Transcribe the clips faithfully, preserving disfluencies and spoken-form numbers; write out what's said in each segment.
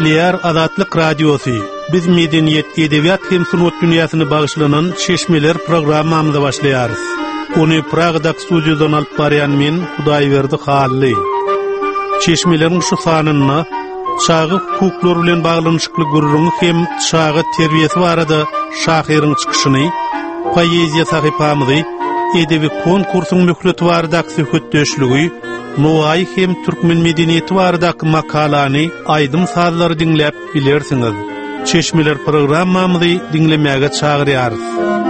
Nükleer Azatlyk Radiosu. Biz medeniyet, edebiyat hem sunut dünýäsyny bagyşlanan Çeşmeler programmamyza başlaýarys. Onu Pragada studiodan alyp barýan men Hudaýberdi Hally. Çeşmelerin şu sanyny çağı hukuklar bilen baglanyşykly gurruny hem çağı terbiýesi barada şahyryň çykyşyny, poeziýa sahypamyzy, edebi konkursyň möhleti barada söhbetdeşligi, Nuay hem Türkmen medeniýeti barada makalany, aýdym sazlary dinläp bilersiňiz. Çeşmeler programmamyzy dinlemäge çagyrýarys.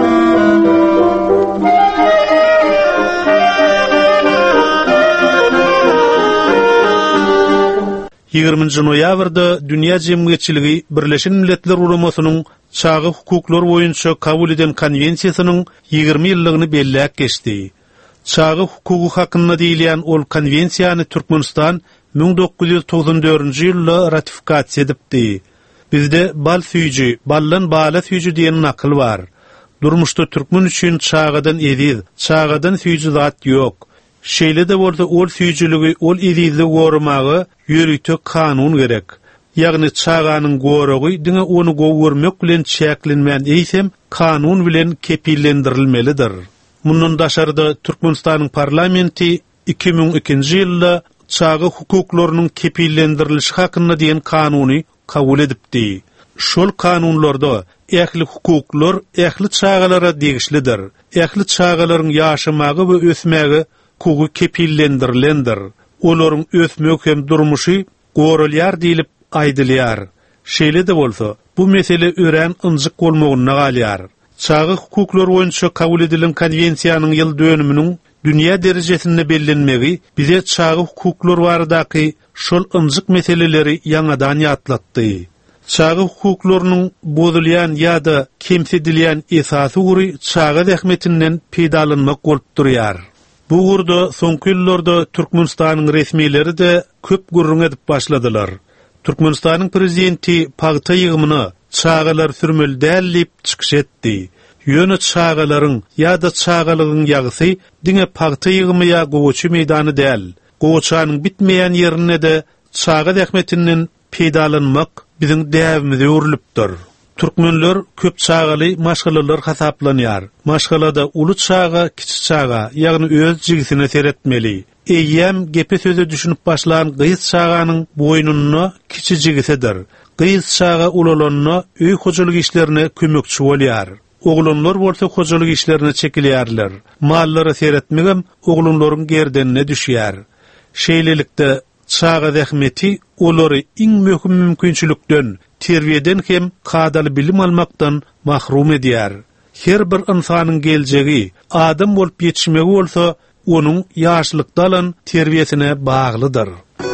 ýygrymynjy noýabrda Dünýä Jemgyýetçiligi Birleşen Milletler Uramasynyň çağı hukuklar boýunça kabul eden konwensiýasynyň ýygrimi ýyllygyny belläp geçdi. Çağı hukuky hakynda diýilen ol konwensiýany Türkmenistan bin dokuz ýüz togson dördünji ýylda ratifikasiýa edipdi. Bizde bal süýji, ballan bala süýji diýen nakıl bar. Durmuşda türkmen üçin çağadan ediz, çağadan süýji zat ýok. Şeýle de bolsa ol süýjiligi, ol edizli gorumagy ýürüýtük kanun gerek. Ýagny çağanyň goragy diňe onu gowurmak bilen çäklenmän eýsem kanun bilen kepillendirilmelidir. Mundan daşarda Türkmenistanyň parlamenti iki bin ikinji ýylda çağı hukuklarynyň kepillendirilişi hakynda diýen kanuny kabul edipdi. Şol kanunlarda ähli hukuklar ähli çağalara degişlidir. Ähli çağalaryň ýaşamagy we ösmägi hukuky kepillendirilendir. Olaryň ösmek hem durmuşy goralýar diýilip aýdylýar. Şeýle de bolsa, bu mesele ören ynjyk bolmagyna galýar. Çağı hukuklar boýunça kabul edilen konwensiýanyň ýyl dönüminiň dünýä derejesinde bellenmegi bize çağı hukuklar baradaky şol ynjyk meseleleri ýangadan ýatlatdy. Çağı hukuklarynyň bozulýan ýa-da kemsedilýän esasy ury çağı zähmetinden peýdalanmak bolup durýar. Bu gurda soňky ýyllarda Türkmenistanyň resmiýetleri de köp gurrun edip başladylar. Türkmenistanyň prezidenti pagta ýygymyny çağalar sürmeli däl diýip çykyş etdi. Ýöne çağalaryň ýa-da çağalygyň ýagsy diňe pagta ýygymy ýa goçy meýdany däl. Goçanyň bitmeýän ýerine de çağı zähmetinden peýdalanmak biziň däwimizde öwrülipdir. Türkmenler köp çağaly maşgalalar hasaplanýar. Maşgalada uly çağa, kiçik çağa, ýagny öz jigisine seretmeli. Eýýem gepe söze düşünüp başlan gyýyz çağanyň boýnuny kiçik jigisidir. Gyýyz çağa ulalanyna öý hojalyk işlerine kömekçi bolýar. Oglanlar bolsa hojalyk işlerine çekilýärler. Mallary seretmegem oglanlaryň gerdenine düşýär. Şeýlelikde çağa zähmeti olary iň möhüm mümkinçilikden, terbiýeden hem kadaly bilim almakdan mahrum edýär. Her bir insanyň geljegi adam bolup ýetişmegi bolsa, onuň ýaşlykda alan terbiýesine baglydyr.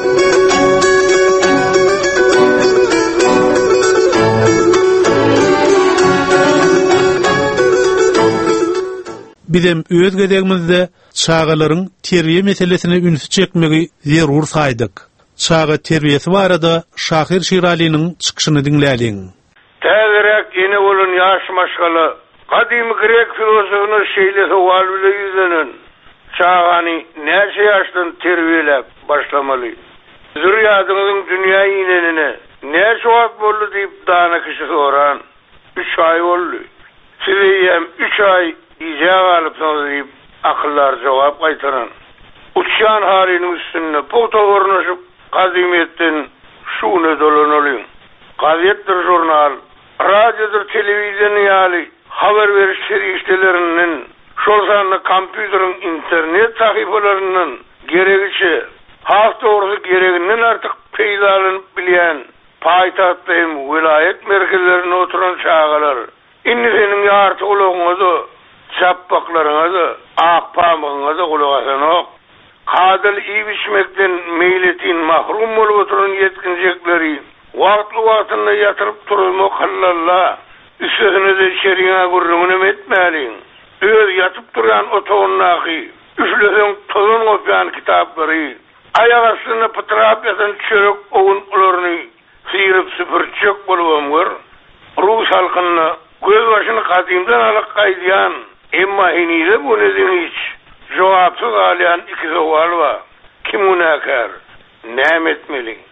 Bizem öz gedegimizde çağalaryň terbiýe meselesine ünsü çekmegi zerur saýdyk. Çağı terbiýesi barada Şahyr Şiralynyň çykyşyny dinläliň. Täzerek ýene bolan ýaş maşgala gadymy grek filosofuny şeýle sowal bilen ýüzlenen çağany näçe ýaşdan terbiýelep başlamaly? Zürriýatyňyň dünýä ýynenine näçe wagt boldy diýip dana kişi soran. üç ay boldy. Siziýem üç ay ýa galypsyňyz diýip akyllar jogap gaýtaran. Uçýan halynyň üstünde pota ornaşyp Gazimetden şuna dolanalyň. Gazetdir, jurnal, radiodur, telewiziýan ýaly habar beriş serişdelerinden, şol sany kompýuteryň internet sahypalarynyň geregiçe, hafta orusy gereginden artyk peýdalanyp bilýän paýtahtda hem vilayet merkezlerine oturan çağalar. Indi seniň ýarty ulagyňyzy, çappaklaryňyzy, ak pamygyňyzy gulak asanok. Kadal iýişmekden meýletin mahrum bolup oturan ýetkinjekleri wagtly wagtynda ýatyryp durmak hallalla üstüne de şeriňe gurrun etmäliň. Öz ýatyp duran otogunnaky üflesen tozun opýan kitaplary aýak astyna pytrap ýatan çörek ogun olaryny sýryp süpürçek bolubamyr. Rus halkyna göz başyny kadymdan alyp gaýdýan emma hinide bu neden hiç jogapsyz alýan iki sowal bar. Kim unakar? Näme etmeli?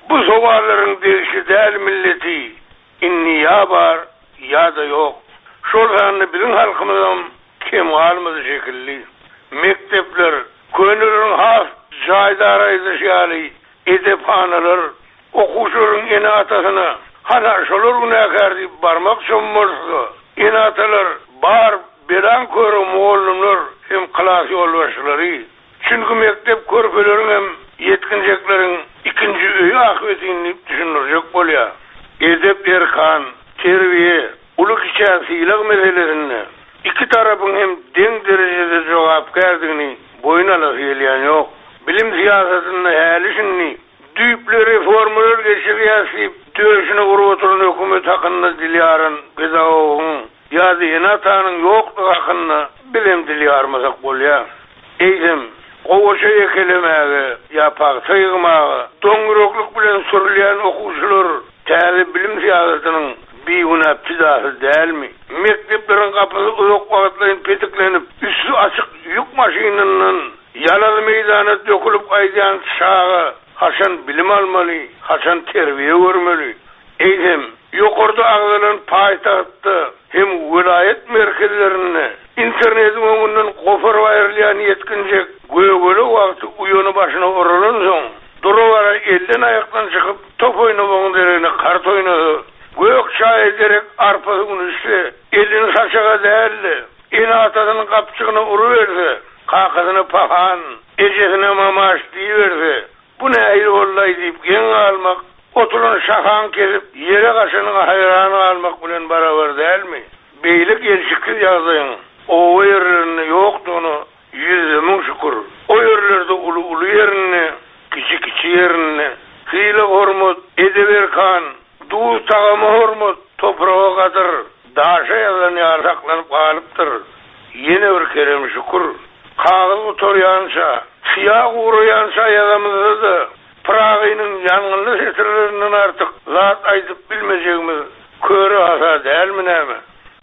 Bu sowallaryň degişi däl milleti inni ya bar ya da yok. Şol zanyny bizim halkymyzdan kim almadı şekilli. Mektepler, könülüň has jaýdara ýaly edephaneler, okuşlaryň ene atasyna hana şolar günäkär diýip barmak çömmürse, ene atalar bar beran körü muallimler hem klas ýolbaşçylary. Çünkü mektep körpeleriň hem yetkinjekleriň ikinji öýü akıbetini düşünürjek bolýar. Edep erkan, terbiýe, uly kişäsilik meselelerini iki tarapyň hem deň derejede jogapkärdigini boyun alyp gelýän ýok. Bilim siýasatyny häli düýpli reformalar geçirýäsi döşüni gurup oturan hökümet hakyny dilýäryn pedagogyň ýa-da enatanyň ýoklugy hakyny bilim dilýärmasak bolýar. Eýdim gowaşa ekelemäge ýa-da saýgamagy doňgurokluk bilen sürülýän okuwçylar täze bilim siýasatynyň biýuna pidasy dälmi? Mektepleriň kapysy uzak wagtlaryň petiklenip, üstü açyk ýük maşynynyň ýalaly meýdana dökülip aýdan çağı haşan bilim almaly, haşan terbiýe görmeli. Eýdim ýokarda agzalan paýtagtda hem vilayet merkezlerini internetiň öňünden gofar aýrylýan yetkinjek göwgöle wagty uýany başyna oralan soň durwara elden aýakdan çykyp top oýnagyň derine kart oýnady. Gök çay ederek arpasy günüşse elini saçaga däldi. Ene atasynyň kapçygyna uruberdi. Kakasyny pahan, ejesine mamaş diýerdi. Bu näýe bollay diýip geň almak, oturan şahan kesip ýere gaşanyň haýrany almak bilen barabar dälmi? Beýlik elçikli ýagdaýyň o ýerlerinde ýokdugyny ýüze müň şükür. O ýerlerde uly uly ýerini, kiçi kiçi ýerini, hile hormat edeberkan, du tagama hormat toprağa gadyr, daşa ýalan ýarsaklanyp galypdyr. Ýene bir kerem şükür. Kagyz oturýança, siýag uruýança ýazamyzdy. Pragynyň ýangynly setirlerinden artyk zat aýdyp bilmejegimiz köre asa dälmi näme?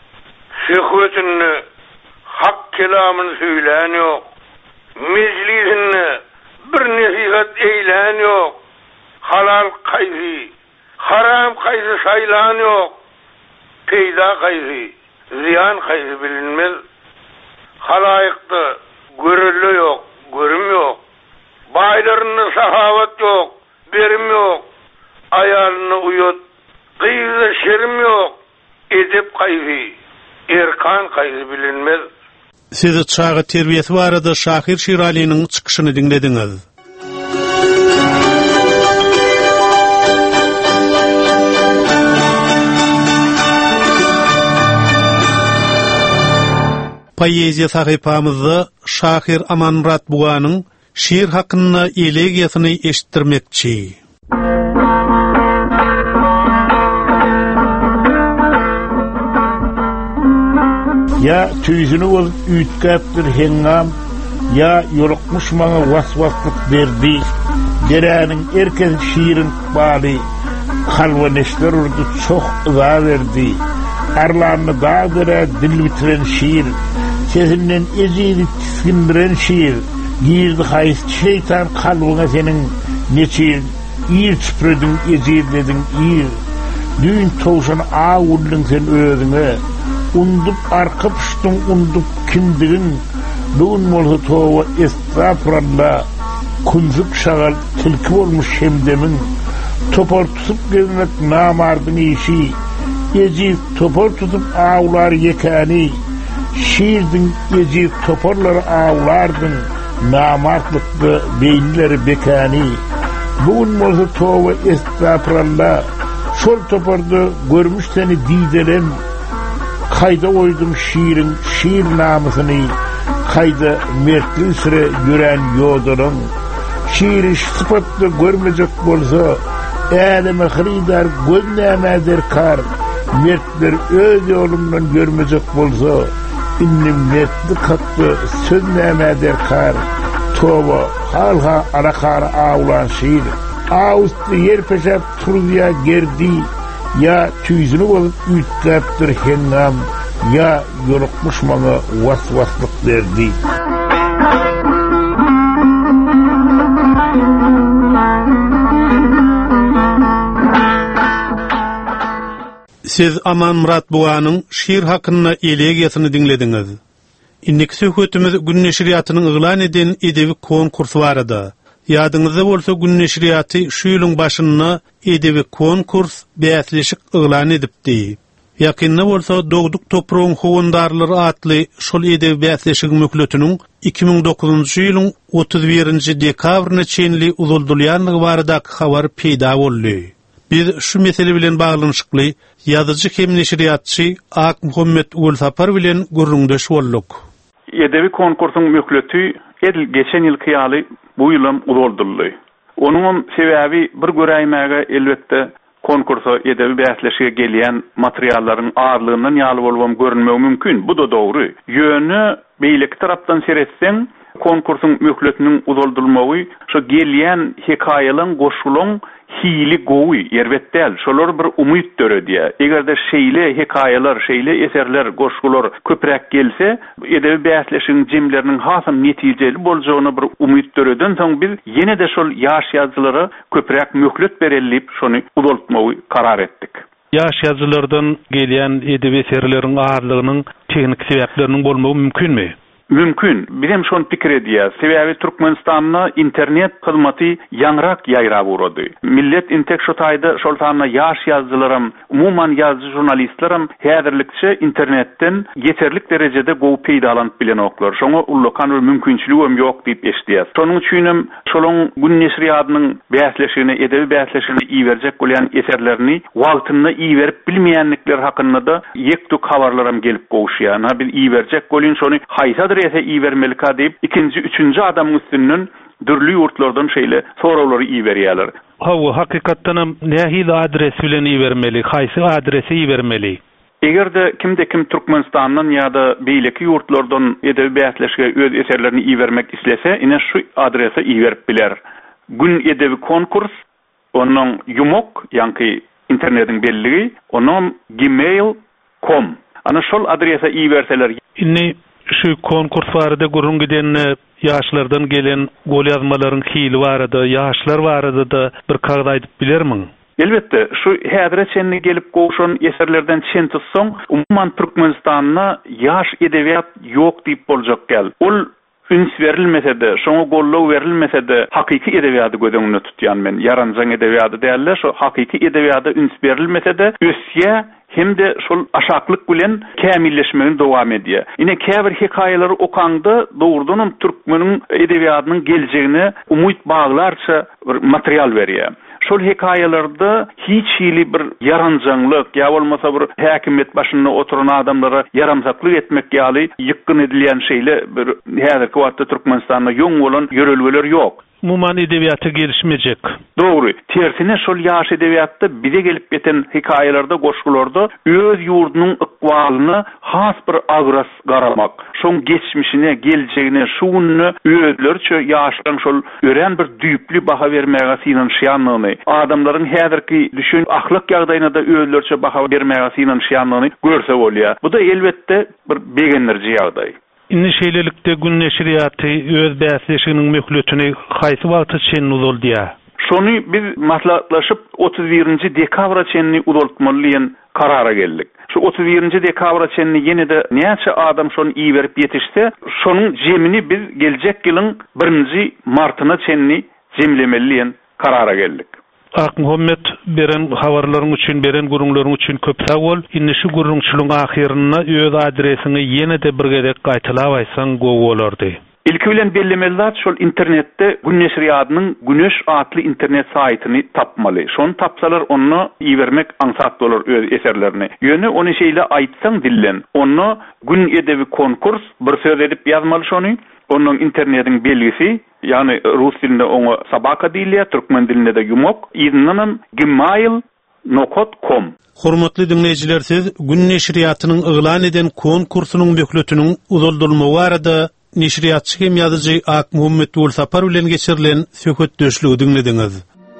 Şöhretini, hak kelamyny söýlän ýok. Meclisini bir nesihat eýlän ýok. Halal gaýzy, haram gaýzy saýlan ýok. Peýda gaýzy, ziyan gaýzy bilinmez. Halaýykda görülle ýok, görüm ýok. Baýlaryny sahabat ýok, berim ýok. Aýalyny uyut, gyýzy şerim ýok. Edep gaýzy, erkan gaýzy bilinmez. Siz çağı terbiýesi barada Şahir Şiralynyň çykyşyny dinlediňiz. Poeziya sahypamyzda Şahir Amanmurat buganyň şiir hakyna elegiýasyny eşitdirmekçi. Ya tüýsüni bolup ütkäpdir hengam, ya ýolukmuş maňa waswaslyk berdi. Deräniň erken şiirin bali, halwa neşler urdu çok ıza verdi. Arlarını dağ göre dil bitiren şiir, sesinden ezilip tiskindiren şiir, girdi haýys şeytan kalbyna senin neçir, ýer çüpredin ezilledin ýer, düň towşan ağuldun sen özüňe, undup arka puştun undup kindigin, düň bolsa towa estağfurullah, kunzup şagal tilki bolmuş hemdemin, topar tutup gezmek namardyň işi, Ejip topar tutup ağlar yekani, şiirdin ejip toparları ağlardın, namartlıklı beyinleri bekani. Bugün molsa tova estağfurullah, şol toparda görmüş seni didelem, kayda oydum şiirin, şiir namısını, kayda mertli süre yüren yodurun. Şiiri sıfatlı görmeyecek bolsa, elime hridar gönleme kar, mertler öz yolumdan görmeyecek bolsa, innim mertli kattı sönmeme kar, tova halha arakara ağulan şiir. Ağustı yer peşep turduya gerdi, ya tüyzünü olup ütkäptir hengam, ya yolukmuş maňa waswaslyk berdi. Siz Aman Murat Buğanın şiir hakkında elegiýasyny dinlediňiz. Indiki söhbetimiz Gün Neşriýatynyň yglan eden edebi konkursu barada. Ýadyňyzda bolsa Gün Neşriýaty şu ýylyň başynda edebi konkurs bäsleşik yglan edipdi. Ýakynda bolsa Dogduk topragyň howandarlary atly şol edebi bäsleşik mökletiniň iki ming dokuzunçy ýylyň otuz birinji dekabryna çenli uzuldylýanlygy baradaky habar peýda boldy. Biz şu mesele bilen baglanyşykly ýazyjy hem neşriýatçy Ak Muhammed Ulsapar bilen gurrundaş bolduk. Edebi konkursyň mökleti edil geçen ýyl kıyaly bu ýylym uzuldyldy. Onuň sebäbi bir göräýmäge elbetde konkursa edebi bäsleşige gelýän materiallaryň ağırlygyndan ýaly bolmam görünmegi mümkin. Bu da dogry. Ýöne beýleki tarapdan seretseň konkursyň mökletiniň uzuldylmagy şu gelýän hekaýalaryň goşulyň hili gowy ýerbetdäl. Şolar bir umyt dörediýär. Egerde şeýle hekaýalar, şeýle eserler, goşgular köprek gelse, edebi bäsleşiň jemleriniň hasam netijeli boljagyna bir umyt döreden soň biz ýene-de şol ýaş ýazgylary köprek möklet berelip şonu uzaltmagy karar etdik. Ýaş ýazgylardan gelýän edebi eserleriň ağırlygynyň teknik sebäpleriniň bolmagy mümkinmi? Mümkin. Bizim şon pikir edýär. Sebäbi Türkmenistanda internet hyzmaty ýanrak ýaýrap urady. Millet intek şu taýda şol taýda ýaş ýazgylarym, umuman ýazgy jurnalistlerim häzirlikçe internetden yeterlik derejede gowy peýdalanyp bilen oklar. Şoňa ullakan bir mümkinçiligim ýok diýip eşdiýär. Şonuň üçinem şolaň Gün Neşriýatynyň bäsleşigine, edebi bäsleşigine iýerjek bolýan eserlerini wagtynda iýerip bilmeýänlikler hakynda da ýekdük habarlarym gelip gowşýar. Ha bir iýerjek bolýan şonu haýsa ese iýermelik diýip ikinji, üçünji adamyň üstünden dürli ýurtlardan şeýle sorawlary iýerýärler. Hawa hakykatdan nähili adres bilen iýermeli, haýsy adresi iýermeli? Egerde kimde kim Türkmenistandan ýa-da beýleki ýurtlardan edebi bäsleşige öz eserlerini iýermek islese, ine şu adrese iýerip biler. Gün edebi konkurs, onuň ýumok, ýa-ni internetiň belligi, onuň gmail dot com. Ana şol adrese iýerseler. Inni şu konkurs barada gurrun giden ýaşlardan gelen gol ýazmalaryň hili barada, ýaşlar barada da bir kagda aýdyp bilermiň? Elbetde, şu häzire çenli gelip gowşan eserlerden çen tutsaň, umuman Türkmenistanda ýaş edebiýat ýok diýip boljak gel. Ol üns berilmese de, şoňa gollaw berilmese de hakyky edebiýaty gödüňde tutýan men. Yaranjaň edebiýaty däller, şu hakyky edebiýata üns berilmese de ösýä hem de şol aşaklyk bilen kämilleşmegini dowam edýär. Ine käbir hekaýalary okanda dogrudan türkmeniň edebiýatynyň geljegine umyt baglarça bir material berýär. Şol hekaýalarda hiç hili bir yaranjanlyk, ýa bolmasa bir häkimet başynda oturan adamlara yaramsaklyk etmek ýaly ýykyn edilýän şeýle bir häzirki wagtda Türkmenistanda ýoň bolan ýörelgeler ýok. Muman edebiýaty gelişmejek. Dogry. Tersine şol ýaş edebiýatda bize gelip geten hekaýalarda, goşgularda öz ýurdunyň ykbalyny has bir agras garamak. Şoň geçmişine, geljegine, şuwunny özlerçe ýaşlaryň şol ören bir düýpli baha bermäge synanşýanlygyny, adamlaryň häzirki düşün ahlak ýagdaýyna da özlerçe baha bermäge synanşýanlygyny görse bolýar. Bu da elbetde bir begenlerji ýagdaý. Inni şeýlelikde Gün Neşriýaty öz bäsleşiginiň möhletini haýsy wagtda çen uzaldýar? Şonu biz maslahatlaşyp otuz birinji dekabra çenli uzaltmaly karara geldik. Şu otuz birinji dekabra çenli ýene-de näçe adam şonu iýerip ýetişse, şonuň jemini biz geljek ýylyň birinji martyna çenli jemlemeli karara geldik. Ak Muhammed beren habarlaryň üçin, beren gurrunlaryň üçin köp sag bol. Indi şu gurrunçylygyň ahyrynda öz adresini ýene-de bir gezek gaýtylap aýsaň gowy bolardy. İlki bilen bellemeli zat şol internetde Gün Neşriýatynyň Güneş adly internet saýtyny tapmaly. Şonu tapsalar onu iýermek aňsat bolar öz eserlerini. Ýöne onu şeýle aýtsaň dillen, onu Gün edebi konkurs bir söz edip ýazmaly şonu. Onun internetiň belgisi, ýani rus dilinde oňa sabaka diýilýär, türkmen dilinde de ýumok, ýygynyň gmail dot com. Hormatly dinleýijiler, siz Gün Neşriýatynyň yglan eden konkursunyň möhletiniň uzuldylmagy barada neşriýatçy hem ýazyjy Ak Muhammed Ulsapar bilen geçirilen söhbetdeşligi dinlediňiz.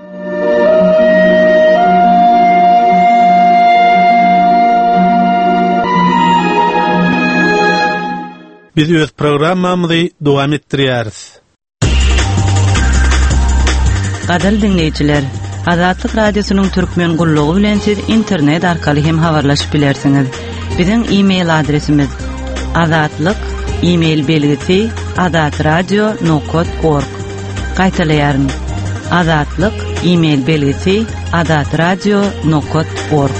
Biz öz programmamyzy dowam etdirýäris. Gadal dinleýijiler, Azatlyk Radiosynyň türkmen gullugy bilen siz internet arkaly hem habarlaşyp bilersiňiz. Biziň e-mail adresimiz azatlyk e-mail belgisi azatradio nokta org. Gaýtalaryn azatlyk e-mail belgisi azatradio nokta org.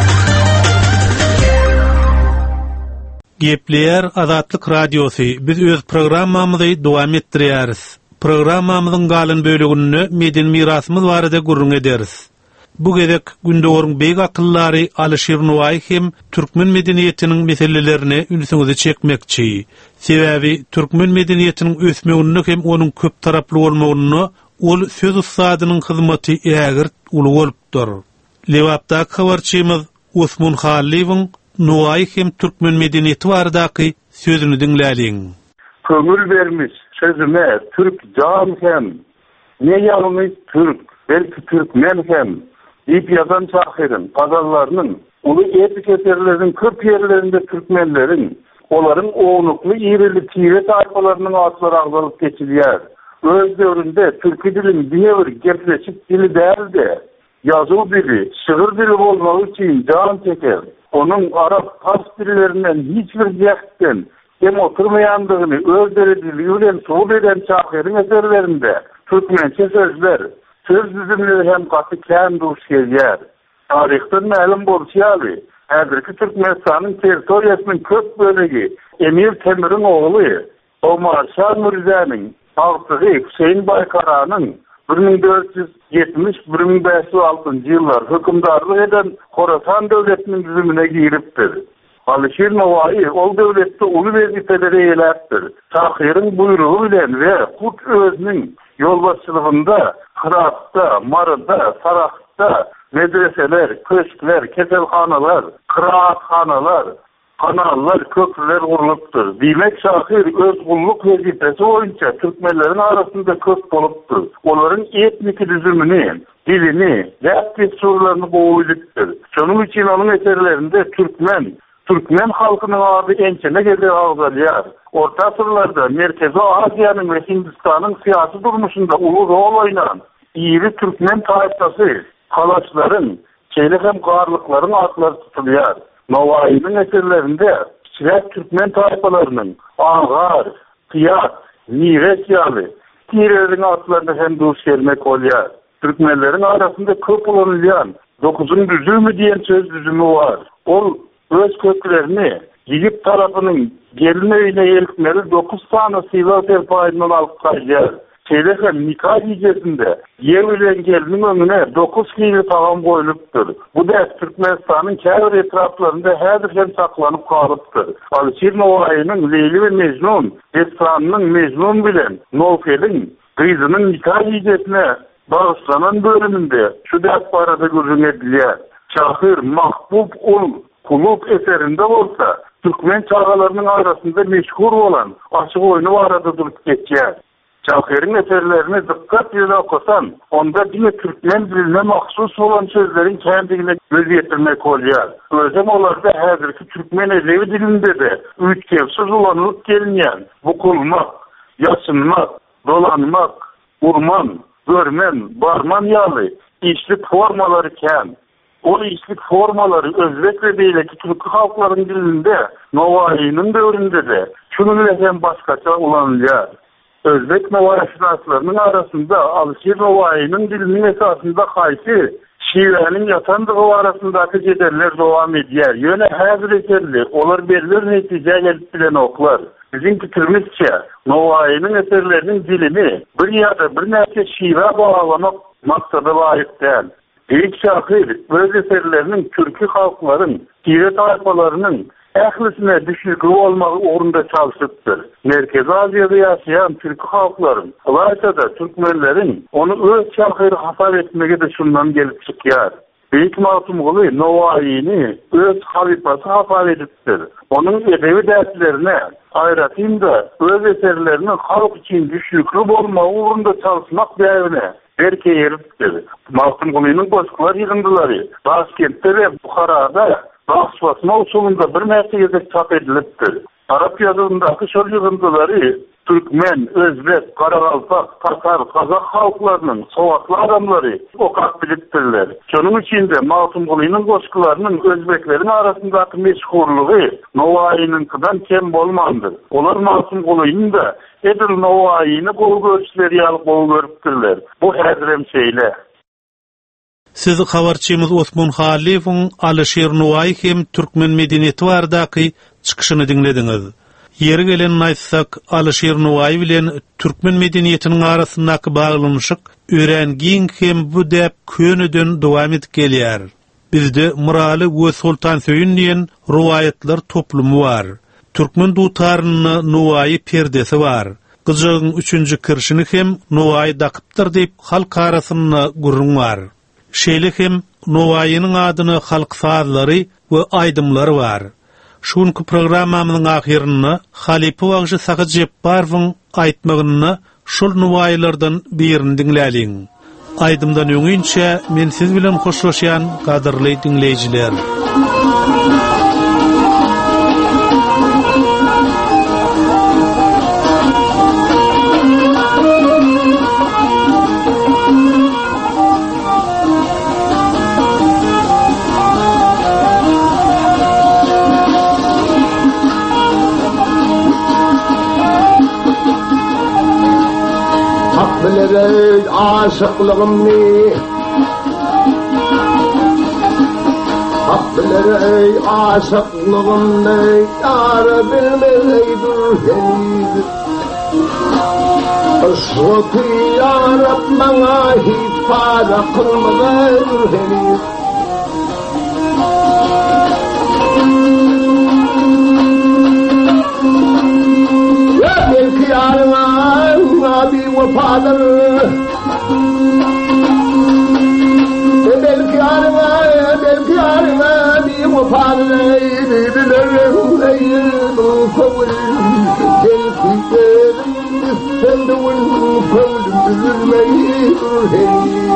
Gepleýär Azatlyk Radiosy. Biz öz programmamyzy dowam etdirýäris. Programmamyzyň galan bölügini medeni mirasymyz barada gurrun ederiz. Bu gezek gündöwrüň beýik akyllary Alişir Nuwaý hem türkmen medeniýetiniň meselelerini ünsiňize çekmekçi. Sebäbi türkmen medeniýetiniň ösmegini hem onuň köp taraply bolmagyny ol söz ustadynyň hyzmaty ägirt uly bolupdyr. Lewapda habarçymyz Osman Haliýewiň Nuwaý hem türkmen medeniýeti baradaky sözüni dinläliň. Kömür vermiş sözüme Türk can hem, ne yalnız Türk, belki Türkmen hem, deyip yazan şahirin, pazarlarının, ulu etiketerlerin, köp yerlerinde Türkmenlerin, onların oğluklu, iğrili, tire tayfalarının atları ağzalıp geçilýär. Öz dövründe Türkü dilin bir gerçekçi dili değil de, yazı dili, şığır dili olmak için can çeker. Onun Arap, Fars dillerinden hiçbir ziyakten, hem oturmayandığını özdürüldüğüyle soğuk eden şahirin eserlerinde Türkmençe sözler, söz düzümleri hem katı kâm duş gelýär. Tarihten ma'lum bolýar, häzirki Türkmenistanyň territoriýasynyň köp bölegi Emir Temir'in oğlu Omar Şah Mirzanyň agtygy Hüseyin Baykaranyň bir ming dört yüz yetmiş - bir ming beş yüz altıncı ýyllar hökümdarlyk eden Horasan döwletiniň düzümine giripdir. Alişir Nuwaý ol döwletde uly wezifeleri eýläpdir. Şahirin buyrugy bilen we Kut özüniň ýolbaşçylygynda Kıraatda, Marada, Sarakda medreseler, köşkler, keselhanalar, kıraatxanalar, kanallar, köprüler gurulypdyr. Diýmek şahir öz gulluk wezifesi boýunça türkmenlerin arasında köp bolupdyr. Olaryň etnik düzümini, dilini, däpdesturlaryny goýulypdyr. Şonuň üçin onuň eserlerinde Türkmen Türkmen halkynyň ady ençene gede agzalýar. Orta asyrlarda Merkezi Aziýanyň we Hindistanyň syýasy durmuşynda uly rol oýnan iri Türkmen taýpasy, halaçlaryň, çeýle hem garlyklaryň atlary tutulýar. Nuwaýynyň eserlerinde kiçik Türkmen taýpalarynyň Agar, Qiyat, Niret ýaly tireleriň atlaryna hem duş gelmek bolýar. Türkmenleriň arasynda köp ulanylýan dokuzyň düzümi diýen söz düzümi bar. Ol öz köklerini Yigit tarafının gelin evine elkmeli dokuz tane sivil terpaýyndan alıp gaýýar. Çeýleken nikah ýegesinde ýer bilen gelinin önüne dokuz kili tagam goýulypdyr. Bu da Türkmenistanyň käbir etraflarynda häzir hem saklanyp galypdyr. Alişir Nuwaýynyň Leyli we Mejnun, Esranyň Mejnun bilen Nowfeliň gyzynyň nikah ýegesine bagyşlanan bölüminde şu däp barada görüň edilýär. Şahir Mahbub ul Kuluk eserinde olsa, Türkmen çağalarının arasında meşhur olan açık oyunu arada durup geçer. Şahirin eserlerini dikkat ile okusan, onda yine Türkmen diline mahsus olan sözlerin kendine göz getirmek olýar. Özüm olarda häzirki Türkmen edebi dilinde de üç kevsiz ulanılıp gelmeyen, bukulmak, yaşınmak, dolanmak, urman, görmen, barman ýaly işlik formaları ken, o işlik formaları Özbek ve beýleki Türk halklaryň dilinde Nuwaýynyň döwründe de şunun hem başgaça ulanylýar. Özbek Nuwaýşynaslarynyň arasında Alişir Nuwaýynyň diliniň esasında haýsy şiirleriň ýatandygy arasyndaky jederler dowam edýär. Ýöne häzir eserli, olar belli netije gelip bilen oklar. Bizim pikirimizçe Nuwaýynyň eserleriniň dilini bir ýa-da bir näçe şiira baglamak maksady laýyk däl. İlk şahir, öz eserlerinin Türkü halkların, tire tayfalarının ählisine düşükli olmağı uğrunda çalışıptır. Merkezi Aziýada ýaşaýan Türkü halkların, alaysa da Türkmenlerin onu öz şahiri hasar etmege de şundan gelip çykýar. Beýik Masumguly Nuwaýyny öz halifasy hasar edipdir. Onun edebi därslerine aýratynda öz eserlerinin halk için düşükli bolmagy uğrunda çalışmak bäwine Erke yeripdir. Masumgulynyň goşklar ýygындylary Taşkentde we Buharada Bakswasma usulunda bir näçe gezek çap edilipdir. Arap ýazgyndaky şol ýygındylary Türkmen, Özbek, Karakalpak, Tatar, Kazak halklarının sowatly adamlary okak bilipdirler. Şonun içinde Masum Gulynyň goşkylarynyň Özbeklerin arasyndaky meşhurlygy Nowaýynynkidan kem bolmandyr. Olar Masum Gulyny da Edil Nowaýyny gol görüşleri ýalyp gol görüpdirler. Bu häzirem şeýle. Siz habarçymyz Osman Halifowyň Alşer Nowaý hem türkmen medeniýeti bardaky çykyşyny dinlediňiz. Yeri gelen naýtsak, Alşer Nowaý bilen türkmen medeniýetiniň arasyndaky baglanyşyk öýrengiň hem bu däp könüden dowam edip gelýär. Bizde Muraly we Sultan Söýün diýen ruwaýatlar toplumy bar. Türkmen dutaryny Nowaý perdesi bar. Gyzygyň üçünji kirşini hem Nowaý dakypdyr diýip halk arasynda gurrun bar. Şeýle hem Nowaýynyň adyny halk sazlary we aýdymlary bar. Şunky programmamyň ahyrynda Halipe Wagşy Saky Jepbarowyň aýtmagyny şol Nowaýlardan birini dinläliň. Aýdymdan öňünçe men siz bilen hoşlaşýan gadyrly dinleýijiler. Bilerek aşıklığımni Hak bilerek aşıklığımni Yar bilmeydur henüz Işıkı yarab bana hiç para kılmadır henüz Ya belki yarına Abi wafadır Belki arma, belki arma Abi wafadır Bilerim eyyidul kavul Belki yerim Senduvun kavul Bilmeyidur hey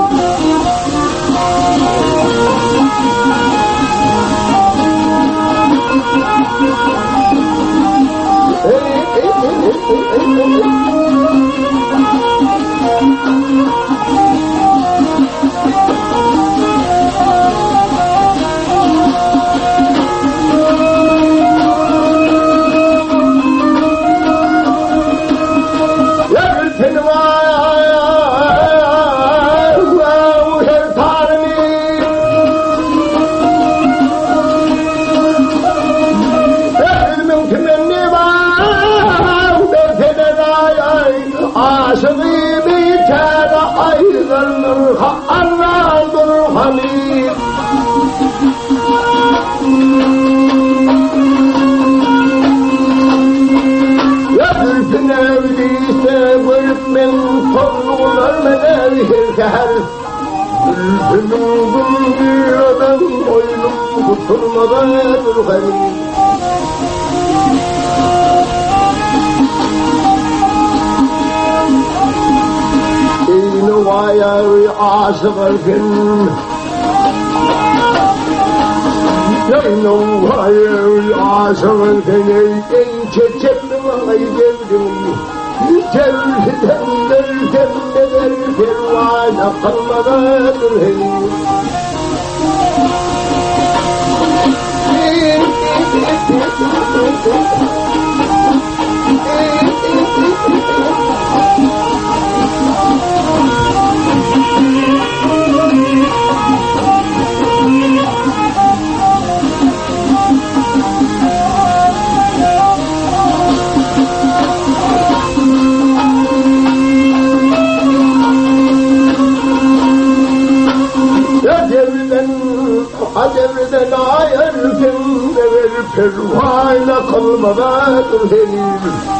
aşıkırken You know why I aşıkırken En çeçekli vay geldim Cevden derken derken Vayna kalmadandır hey Devreden ayırken Dever pervayla kalmadan henüz